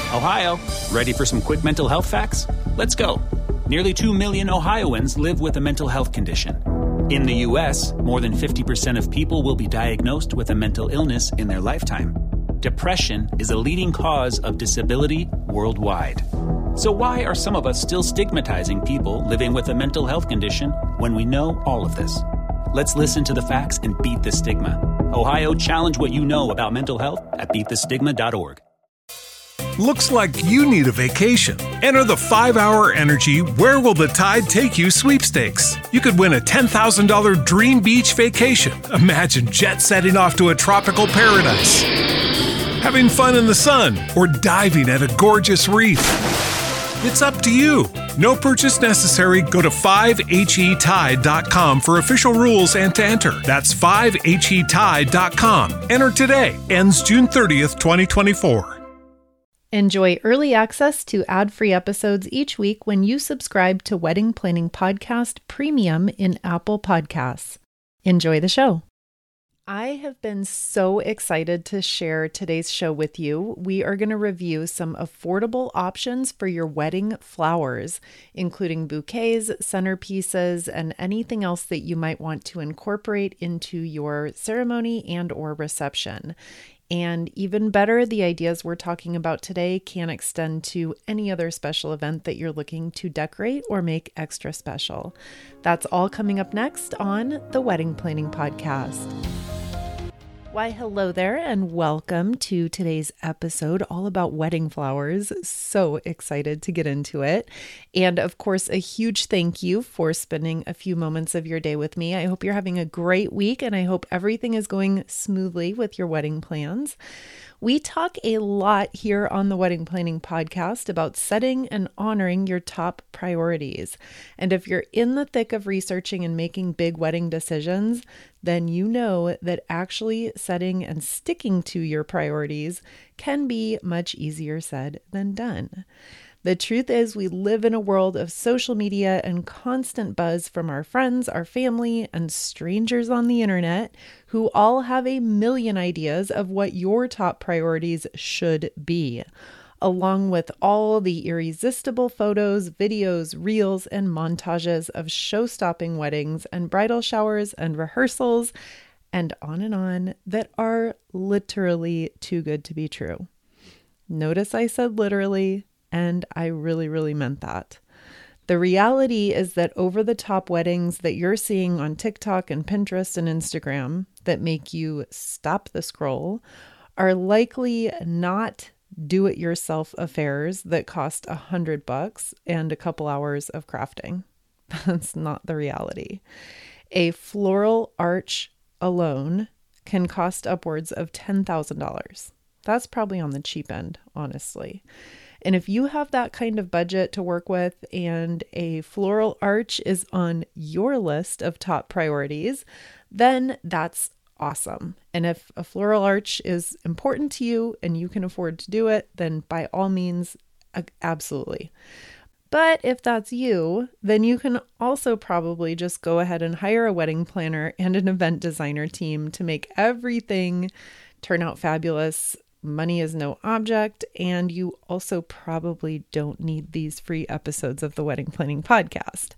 Ohio, ready for some quick mental health facts? Let's go. Nearly 2 million Ohioans live with a mental health condition. In the U.S., more than 50% of people will be diagnosed with a mental illness in their lifetime. Depression is a leading cause of disability worldwide. So why are some of us still stigmatizing people living with a mental health condition when we know all of this? Let's listen to the facts and beat the stigma. Ohio, challenge what you know about mental health at beatthestigma.org. Looks like you need a vacation. Enter the 5-Hour Energy Where Will the Tide Take You sweepstakes. You could win a $10,000 dream beach vacation. Imagine jet setting off to a tropical paradise, having fun in the sun, or diving at a gorgeous reef. It's up to you. No purchase necessary. Go to 5HETide.com for official rules and to enter. That's 5HETide.com. Enter today. Ends June 30th, 2024. Enjoy early access to ad-free episodes each week when you subscribe to Wedding Planning Podcast Premium in Apple Podcasts. Enjoy the show. I have been so excited to share today's show with you. We are going to review some affordable options for your wedding flowers, including bouquets, centerpieces, and anything else that you might want to incorporate into your ceremony and or reception. And even better, the ideas we're talking about today can extend to any other special event that you're looking to decorate or make extra special. That's all coming up next on the Wedding Planning Podcast. Why, hello there, and welcome to today's episode all about wedding flowers. So excited to get into it. And of course, a huge thank you for spending a few moments of your day with me. I hope you're having a great week, and I hope everything is going smoothly with your wedding plans. We talk a lot here on the Wedding Planning Podcast about setting and honoring your top priorities. And if you're in the thick of researching and making big wedding decisions, then you know that actually setting and sticking to your priorities can be much easier said than done. The truth is, we live in a world of social media and constant buzz from our friends, our family, and strangers on the internet who all have a million ideas of what your top priorities should be, along with all the irresistible photos, videos, reels, and montages of show-stopping weddings and bridal showers and rehearsals, and on, that are literally too good to be true. Notice I said literally, and I really, really meant that. The reality is that over-the-top weddings that you're seeing on TikTok and Pinterest and Instagram that make you stop the scroll are likely not do-it-yourself affairs that cost $100 and a couple hours of crafting. That's not the reality. A floral arch alone can cost upwards of $10,000. That's probably on the cheap end, honestly. And if you have that kind of budget to work with and a floral arch is on your list of top priorities, then that's awesome. And if a floral arch is important to you and you can afford to do it, then by all means, absolutely. But if that's you, then you can also probably just go ahead and hire a wedding planner and an event designer team to make everything turn out fabulous. Money is no object, and you also probably don't need these free episodes of the Wedding Planning Podcast.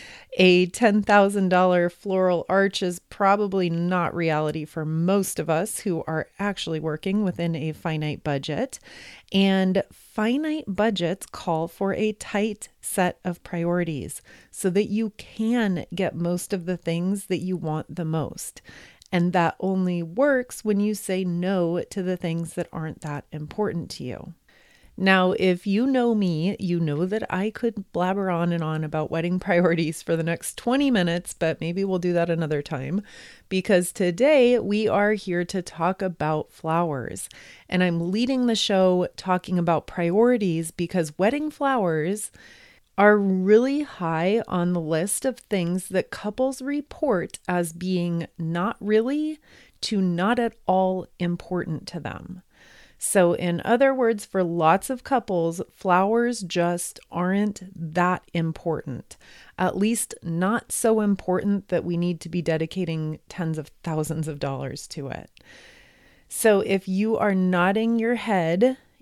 A $10,000 floral arch is probably not reality for most of us who are actually working within a finite budget, and finite budgets call for a tight set of priorities so that you can get most of the things that you want the most. And that only works when you say no to the things that aren't that important to you. Now, if you know me, you know that I could blabber on and on about wedding priorities for the next 20 minutes, but maybe we'll do that another time, because today we are here to talk about flowers. And I'm leading the show talking about priorities because wedding flowers are really high on the list of things that couples report as being not really to not at all important to them. So in other words, for lots of couples, flowers just aren't that important, at least not so important that we need to be dedicating tens of thousands of dollars to it. So if you are nodding your head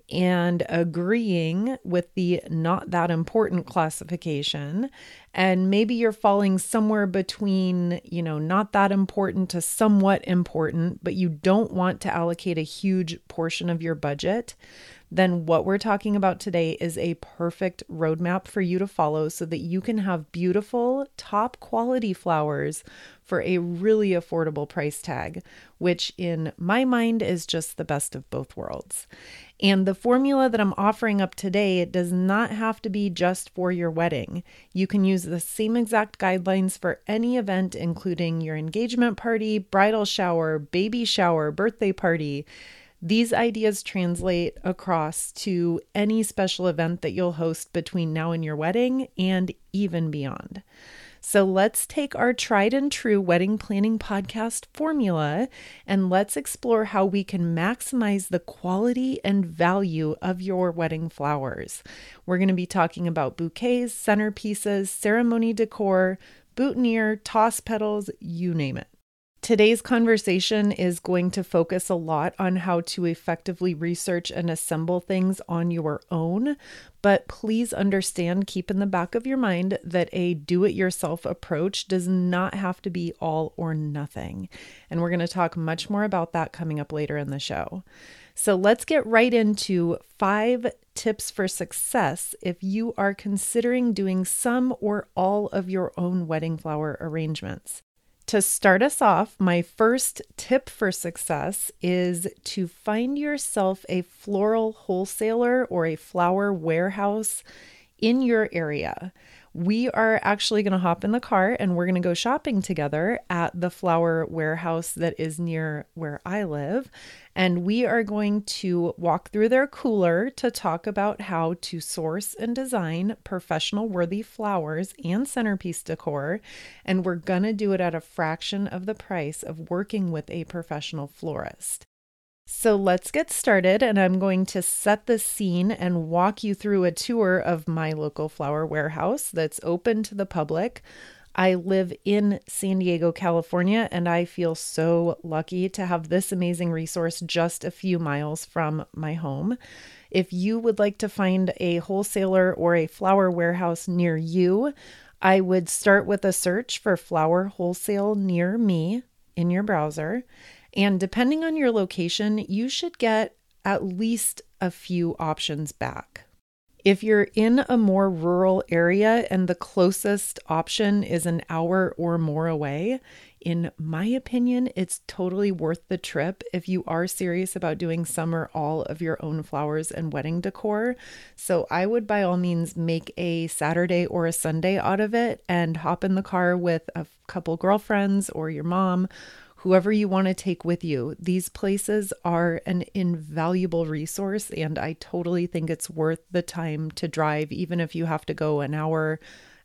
and agreeing with the not that important classification. And maybe you're falling somewhere between, not that important to somewhat important, but you don't want to allocate a huge portion of your budget. Then what we're talking about today is a perfect roadmap for you to follow so that you can have beautiful, top quality flowers for a really affordable price tag, which in my mind is just the best of both worlds. And the formula that I'm offering up today, it does not have to be just for your wedding. You can use the same exact guidelines for any event, including your engagement party, bridal shower, baby shower, birthday party. These ideas translate across to any special event that you'll host between now and your wedding and even beyond. So let's take our tried and true wedding planning podcast formula and let's explore how we can maximize the quality and value of your wedding flowers. We're going to be talking about bouquets, centerpieces, ceremony decor, boutonniere, toss petals, you name it. Today's conversation is going to focus a lot on how to effectively research and assemble things on your own, but please understand, keep in the back of your mind that a do-it-yourself approach does not have to be all or nothing. And we're going to talk much more about that coming up later in the show. So let's get right into 5 tips for success if you are considering doing some or all of your own wedding flower arrangements. To start us off, my first tip for success is to find yourself a floral wholesaler or a flower warehouse in your area. We are actually going to hop in the car and we're going to go shopping together at the flower warehouse that is near where I live. And we are going to walk through their cooler to talk about how to source and design professional worthy flowers and centerpiece decor. And we're going to do it at a fraction of the price of working with a professional florist. So let's get started, and I'm going to set the scene and walk you through a tour of my local flower warehouse that's open to the public. I live in San Diego, California, and I feel so lucky to have this amazing resource just a few miles from my home. If you would like to find a wholesaler or a flower warehouse near you, I would start with a search for flower wholesale near me in your browser. And depending on your location, you should get at least a few options back. If you're in a more rural area and the closest option is an hour or more away, in my opinion, it's totally worth the trip if you are serious about doing some or all of your own flowers and wedding decor. So I would by all means make a Saturday or a Sunday out of it and hop in the car with a couple girlfriends or your mom, whoever you want to take with you. These places are an invaluable resource, and I totally think it's worth the time to drive, even if you have to go an hour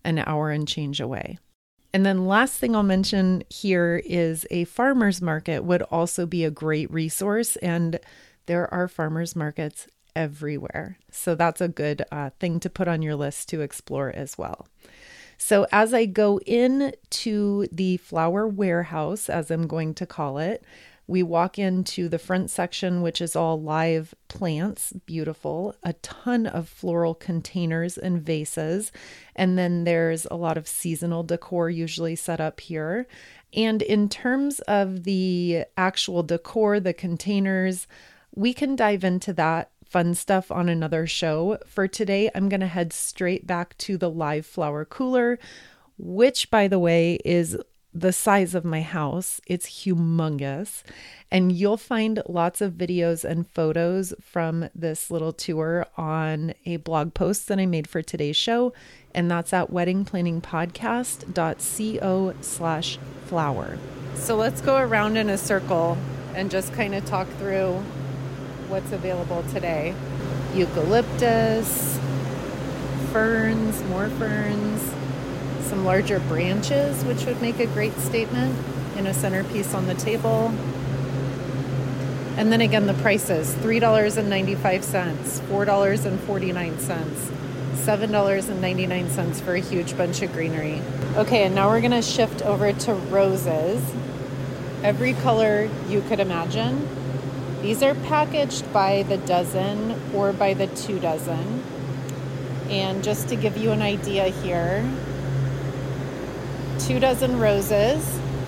and change away. And then last thing I'll mention here is a farmer's market would also be a great resource, and there are farmer's markets everywhere. So that's a good thing to put on your list to explore as well. So as I go into the flower warehouse, as I'm going to call it, we walk into the front section, which is all live plants, beautiful, a ton of floral containers and vases. And then there's a lot of seasonal decor usually set up here. And in terms of the actual decor, the containers, we can dive into that fun stuff on another show. For today, I'm going to head straight back to the live flower cooler, which, by the way, is the size of my house. It's humongous. And you'll find lots of videos and photos from this little tour on a blog post that I made for today's show. And that's at weddingplanningpodcast.co/flower. So let's go around in a circle and just kind of talk through what's available today. Eucalyptus, ferns, more ferns, some larger branches, which would make a great statement in a centerpiece on the table. And then again, the prices, $3.95, $4.49, $7.99 for a huge bunch of greenery. Okay, and now we're gonna shift over to roses. Every color you could imagine. These are packaged by the dozen or by the 2 dozen. And just to give you an idea here, 2 dozen roses,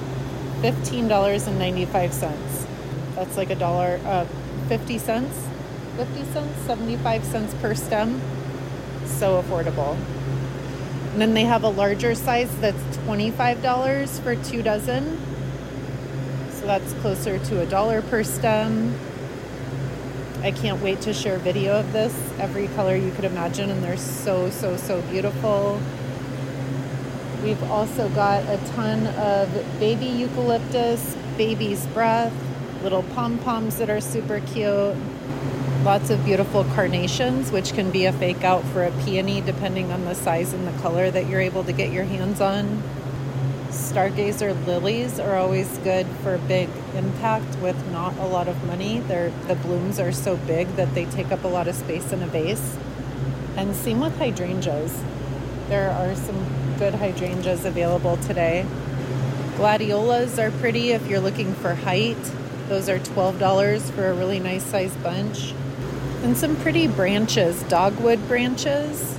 $15.95. That's like $1, 50 cents, 75 cents per stem. So affordable. And then they have a larger size that's $25 for 2 dozen. So that's closer to $1 per stem. I can't wait to share video of this. Every color you could imagine, and they're so, so, so beautiful. We've also got a ton of baby eucalyptus, baby's breath, little pom-poms that are super cute. Lots of beautiful carnations, which can be a fake out for a peony depending on the size and the color that you're able to get your hands on. Stargazer lilies are always good for big impact with not a lot of money. The blooms are so big that they take up a lot of space in a vase. And same with hydrangeas. There are some good hydrangeas available today. Gladiolas are pretty if you're looking for height. Those are $12 for a really nice size bunch. And some pretty branches, dogwood branches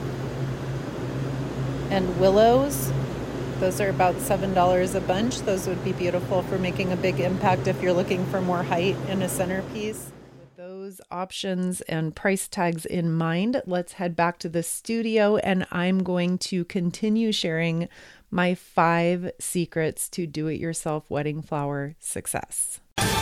and willows. Those are about $7 a bunch. Those would be beautiful for making a big impact if you're looking for more height in a centerpiece. With those options and price tags in mind, let's head back to the studio, and I'm going to continue sharing my 5 secrets to do-it-yourself wedding flower success.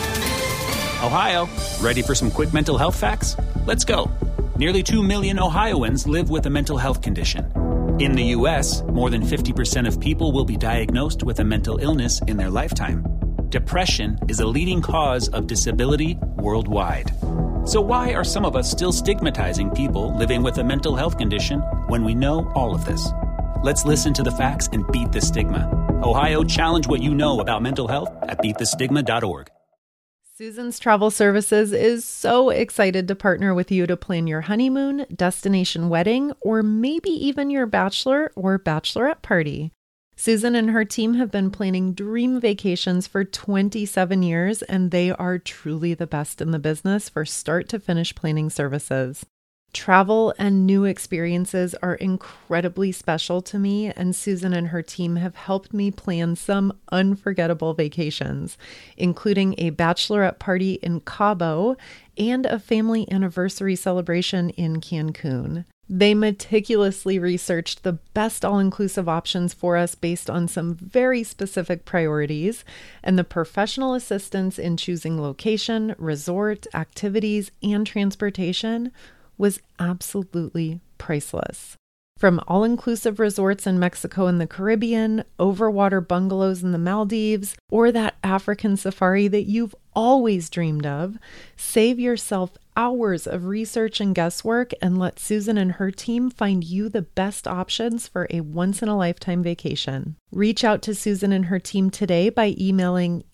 Ohio, ready for some quick mental health facts? Let's go. Nearly 2 million Ohioans live with a mental health condition. In the U.S., more than 50% of people will be diagnosed with a mental illness in their lifetime. Depression is a leading cause of disability worldwide. So why are some of us still stigmatizing people living with a mental health condition when we know all of this? Let's listen to the facts and beat the stigma. Ohio, challenge what you know about mental health at beatthestigma.org. Susan's Travel Services is so excited to partner with you to plan your honeymoon, destination wedding, or maybe even your bachelor or bachelorette party. Susan and her team have been planning dream vacations for 27 years, and they are truly the best in the business for start to finish planning services. Travel and new experiences are incredibly special to me, and Susan and her team have helped me plan some unforgettable vacations, including a bachelorette party in Cabo and a family anniversary celebration in Cancun. They meticulously researched the best all-inclusive options for us based on some very specific priorities, and the professional assistance in choosing location, resort, activities, and transportation was absolutely priceless. From all-inclusive resorts in Mexico and the Caribbean, overwater bungalows in the Maldives, or that African safari that you've always dreamed of, save yourself hours of research and guesswork and let Susan and her team find you the best options for a once-in-a-lifetime vacation. Reach out to Susan and her team today by emailing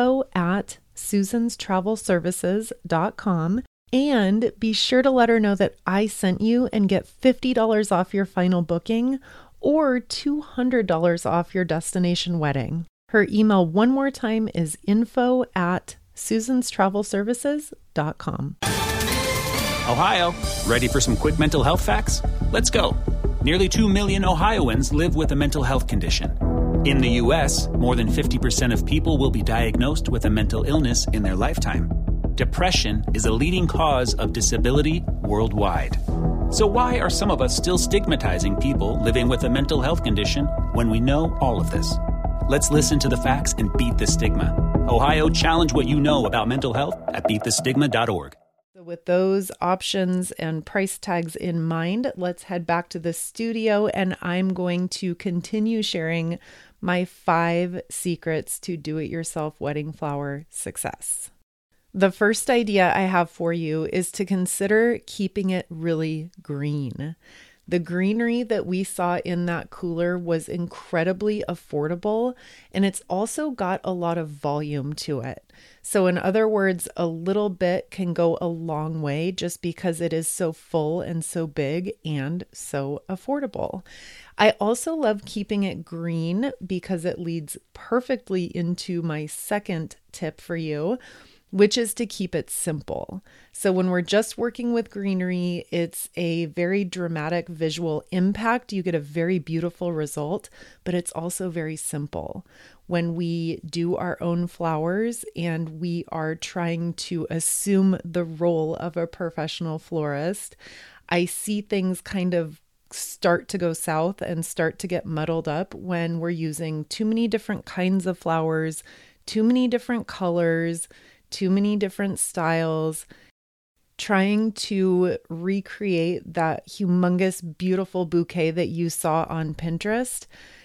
info@susanstravelservices.com. And be sure to let her know that I sent you and get $50 off your final booking or $200 off your destination wedding. Her email one more time is info@susanstravelservices.com. Ohio, ready for some quick mental health facts? Let's go. Nearly 2 million Ohioans live with a mental health condition. In the U.S., more than 50% of people will be diagnosed with a mental illness in their lifetime. Depression is a leading cause of disability worldwide. So why are some of us still stigmatizing people living with a mental health condition when we know all of this? Let's listen to the facts and beat the stigma. Ohio, challenge what you know about mental health at beatthestigma.org. So with those options and price tags in mind, let's head back to the studio, and I'm going to continue sharing my 5 secrets to do-it-yourself wedding flower success. The first idea I have for you is to consider keeping it really green. The greenery that we saw in that cooler was incredibly affordable, and it's also got a lot of volume to it. So in other words, a little bit can go a long way just because it is so full and so big and so affordable. I also love keeping it green because it leads perfectly into my second tip for you, which is to keep it simple. So when we're just working with greenery, it's a very dramatic visual impact. You get a very beautiful result, but it's also very simple. When we do our own flowers and we are trying to assume the role of a professional florist, I see things kind of start to go south and start to get muddled up when we're using too many different kinds of flowers, too many different colors, too many different styles, trying to recreate that humongous, beautiful bouquet that you saw on Pinterest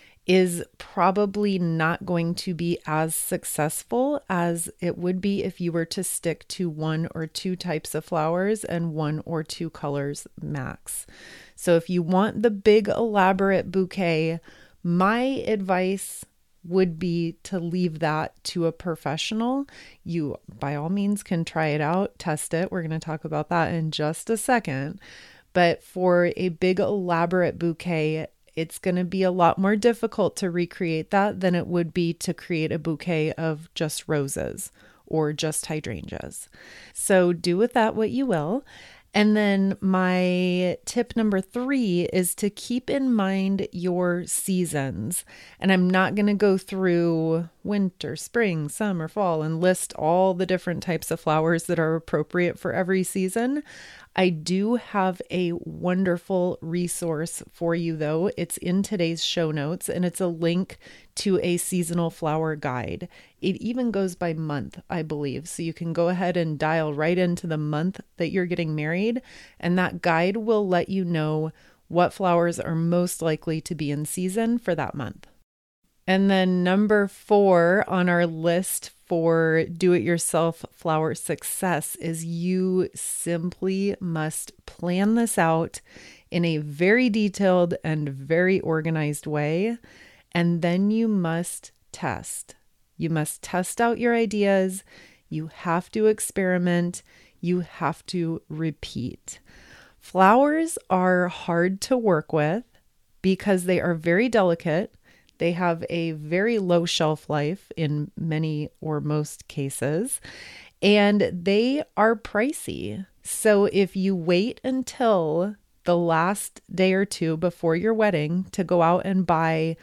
is probably not going to be as successful as it would be if you were to stick to one or two types of flowers and one or two colors max. So if you want the big elaborate bouquet, my advice would be to leave that to a professional. You, by all means, can try it out, test it. We're going to talk about that in just a second. But for a big elaborate bouquet, it's going to be a lot more difficult to recreate that than it would be to create a bouquet of just roses or just hydrangeas. So do with that what you will. And then my tip number 3 is to keep in mind your seasons. And I'm not going to go through winter, spring, summer, fall, and list all the different types of flowers that are appropriate for every season. I do have a wonderful resource for you, though. It's in today's show notes, and it's a link to a seasonal flower guide. It even goes by month, I believe. So you can go ahead and dial right into the month that you're getting married, and that guide will let you know what flowers are most likely to be in season for that month. And then number 4 on our list for do-it-yourself flower success is you simply must plan this out in a very detailed and very organized way. And then you must test. You must test out your ideas. You have to experiment. You have to repeat. Flowers are hard to work with because they are very delicate. They have a very low shelf life in many or most cases, and they are pricey. So if you wait until the last day or two before your wedding to go out and buy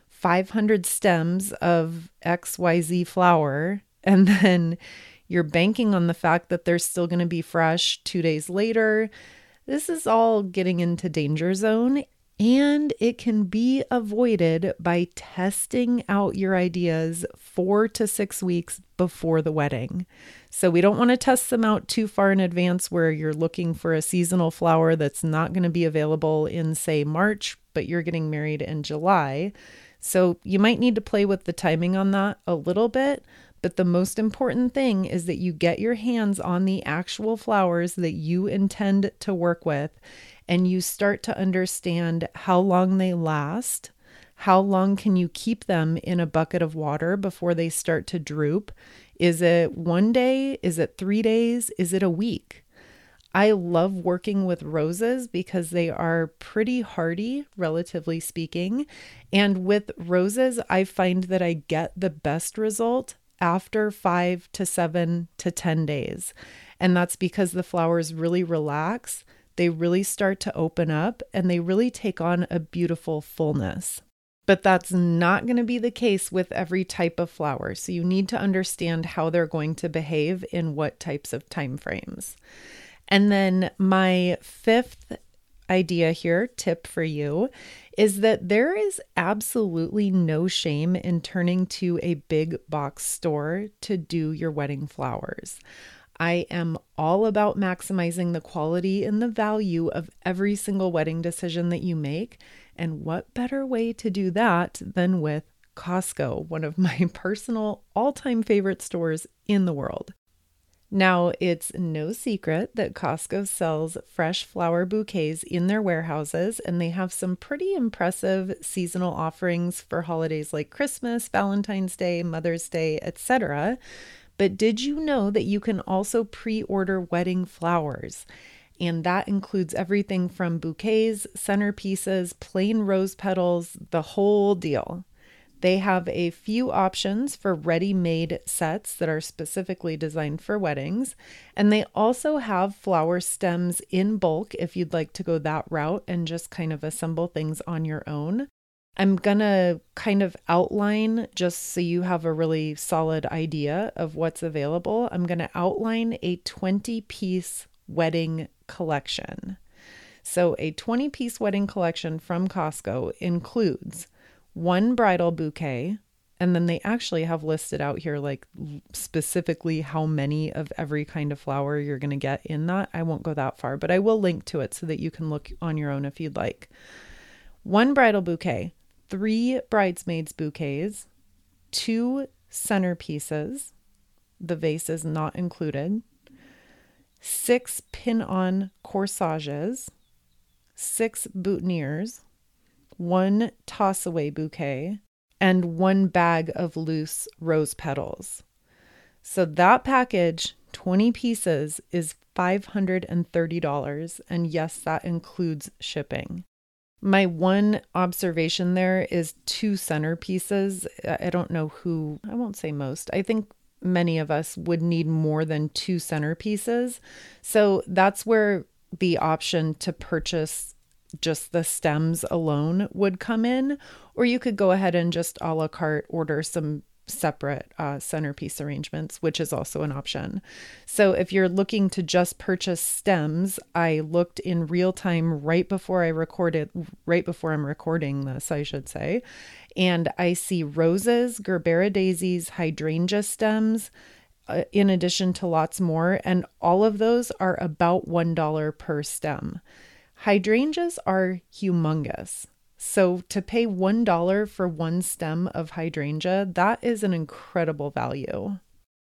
500 stems of XYZ flower, and then you're banking on the fact that they're still going to be fresh 2 days later, this is all getting into danger zone. And it can be avoided by testing out your ideas 4 to 6 weeks before the wedding. So we don't want to test them out too far in advance where you're looking for a seasonal flower that's not going to be available in, say, March, but you're getting married in July. So you might need to play with the timing on that a little bit. But the most important thing is that you get your hands on the actual flowers that you intend to work with, and you start to understand how long they last. How long can you keep them in a bucket of water before they start to droop? Is it 1 day? Is it 3 days? Is it a week? I love working with roses because they are pretty hardy, relatively speaking. And with roses, I find that I get the best result after 5 to 7 to 10 days. And that's because the flowers really relax. They really start to open up and they really take on a beautiful fullness. But that's not going to be the case with every type of flower. So you need to understand how they're going to behave in what types of time frames. And then my 5th idea here, tip for you, is that there is absolutely no shame in turning to a big box store to do your wedding flowers. I am all about maximizing the quality and the value of every single wedding decision that you make. And what better way to do that than with Costco, one of my personal all-time favorite stores in the world. Now, it's no secret that Costco sells fresh flower bouquets in their warehouses, and they have some pretty impressive seasonal offerings for holidays like Christmas, Valentine's Day, Mother's Day, etc. But did you know that you can also pre-order wedding flowers? And that includes everything from bouquets, centerpieces, plain rose petals, the whole deal. They have a few options for ready-made sets that are specifically designed for weddings. And they also have flower stems in bulk if you'd like to go that route and just kind of assemble things on your own. I'm going to kind of outline, just so you have a really solid idea of what's available. I'm going to outline a 20-piece wedding collection. So a 20-piece wedding collection from Costco includes one bridal bouquet, and then they actually have listed out here like specifically how many of every kind of flower you're going to get in that. I won't go that far, but I will link to it so that you can look on your own if you'd like. One bridal bouquet, 3 bridesmaids bouquets, 2 centerpieces, the vase is not included, 6 pin-on corsages, 6 boutonnieres, 1 toss-away bouquet, and 1 bag of loose rose petals. So that package, 20 pieces, is $530, and yes, that includes shipping. My one observation there is 2 centerpieces. I don't know who, I won't say most. I think many of us would need more than 2 centerpieces. So that's where the option to purchase just the stems alone would come in, or you could go ahead and just a la carte order some separate centerpiece arrangements, which is also an option. So if you're looking to just purchase stems, I looked in real time right before I'm recording this, I should say, and I see roses, Gerbera daisies, hydrangea stems, in addition to lots more, and all of those are about $1 per stem. Hydrangeas are humongous. So to pay $1 for 1 stem of hydrangea, that is an incredible value.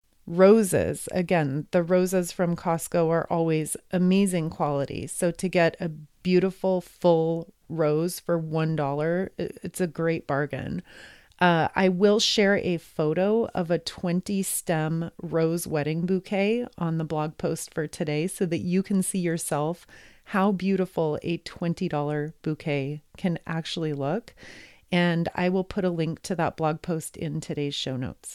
Roses, again, the roses from Costco are always amazing quality. So to get a beautiful full rose for $1, it's a great bargain. I will share a photo of a 20 stem rose wedding bouquet on the blog post for today so that you can see yourself how beautiful a $20 bouquet can actually look. And I will put a link to that blog post in today's show notes.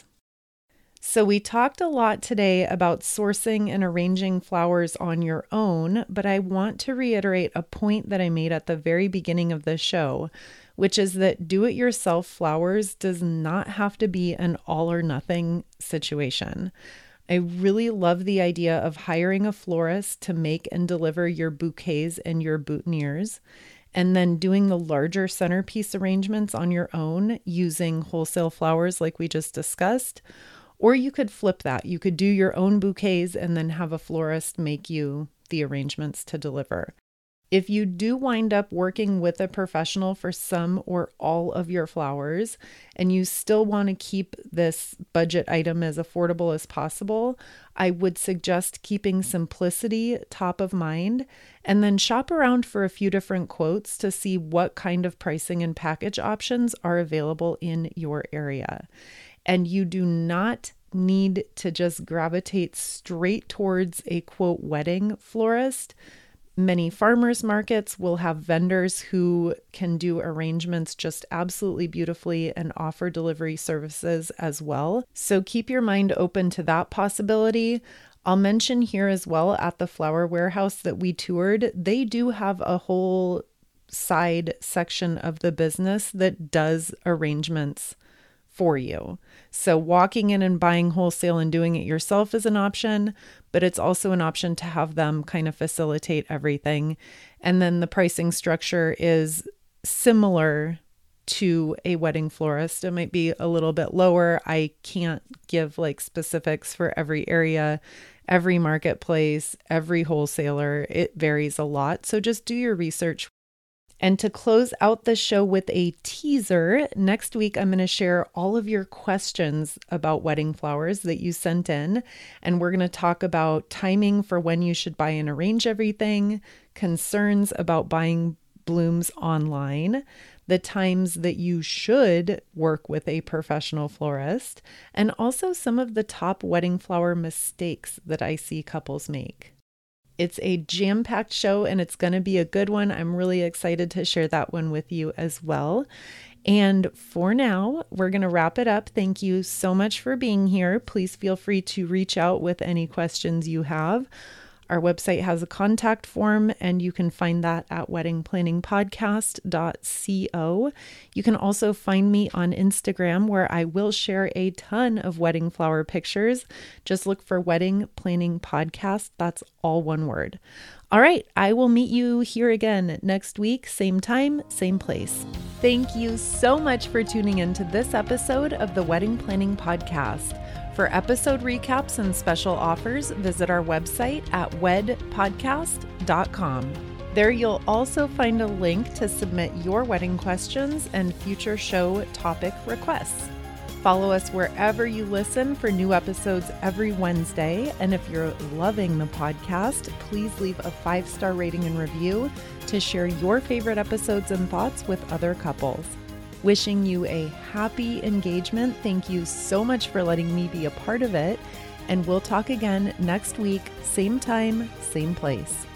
So we talked a lot today about sourcing and arranging flowers on your own, but I want to reiterate a point that I made at the very beginning of the show, which is that do-it-yourself flowers does not have to be an all or nothing situation. I really love the idea of hiring a florist to make and deliver your bouquets and your boutonnieres, and then doing the larger centerpiece arrangements on your own using wholesale flowers like we just discussed. Or you could flip that. You could do your own bouquets and then have a florist make you the arrangements to deliver. If you do wind up working with a professional for some or all of your flowers, and you still want to keep this budget item as affordable as possible, I would suggest keeping simplicity top of mind, and then shop around for a few different quotes to see what kind of pricing and package options are available in your area. And you do not need to just gravitate straight towards a quote wedding florist. Many farmers markets will have vendors who can do arrangements just absolutely beautifully and offer delivery services as well. So keep your mind open to that possibility. I'll mention here as well, at the flower warehouse that we toured, they do have a whole side section of the business that does arrangements for you. So walking in and buying wholesale and doing it yourself is an option, but it's also an option to have them kind of facilitate everything. And then the pricing structure is similar to a wedding florist. It might be a little bit lower. I can't give like specifics for every area, every marketplace, every wholesaler. It varies a lot. So just do your research. And to close out the show with a teaser, next week I'm going to share all of your questions about wedding flowers that you sent in. And we're going to talk about timing for when you should buy and arrange everything, concerns about buying blooms online, the times that you should work with a professional florist, and also some of the top wedding flower mistakes that I see couples make. It's a jam-packed show and it's going to be a good one. I'm really excited to share that one with you as well. And for now, we're going to wrap it up. Thank you so much for being here. Please feel free to reach out with any questions you have. Our website has a contact form, and you can find that at weddingplanningpodcast.co. You can also find me on Instagram, where I will share a ton of wedding flower pictures. Just look for Wedding Planning Podcast. That's all one word. All right, I will meet you here again next week, same time, same place. Thank you so much for tuning into this episode of the Wedding Planning Podcast. For episode recaps and special offers, visit our website at wedpodcast.com. There you'll also find a link to submit your wedding questions and future show topic requests. Follow us wherever you listen for new episodes every Wednesday. And if you're loving the podcast, please leave a 5-star rating and review to share your favorite episodes and thoughts with other couples. Wishing you a happy engagement. Thank you so much for letting me be a part of it. And we'll talk again next week, same time, same place.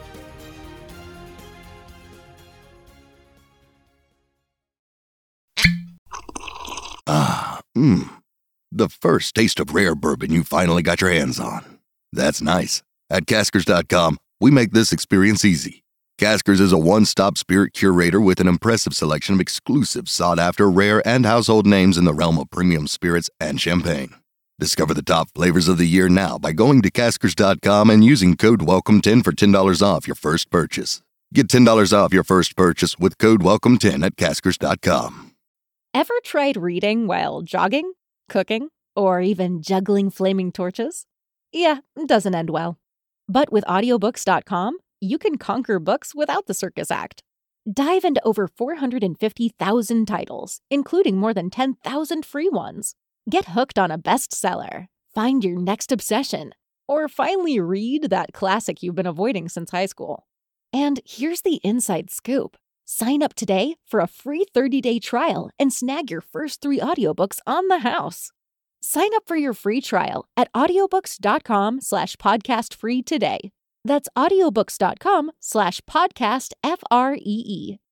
The first taste of rare bourbon you finally got your hands on. That's nice. At Caskers.com, we make this experience easy. Caskers is a one-stop spirit curator with an impressive selection of exclusive, sought-after, rare, and household names in the realm of premium spirits and champagne. Discover the top flavors of the year now by going to Caskers.com and using code WELCOME10 for $10 off your first purchase. Get $10 off your first purchase with code WELCOME10 at Caskers.com. Ever tried reading while jogging, cooking, or even juggling flaming torches? Yeah, it doesn't end well. But with audiobooks.com, you can conquer books without the circus act. Dive into over 450,000 titles, including more than 10,000 free ones. Get hooked on a bestseller, find your next obsession, or finally read that classic you've been avoiding since high school. And here's the inside scoop. Sign up today for a free 30-day trial and snag your first 3 audiobooks on the house. Sign up for your free trial at audiobooks.com/podcastfree today. That's audiobooks.com/podcastfree.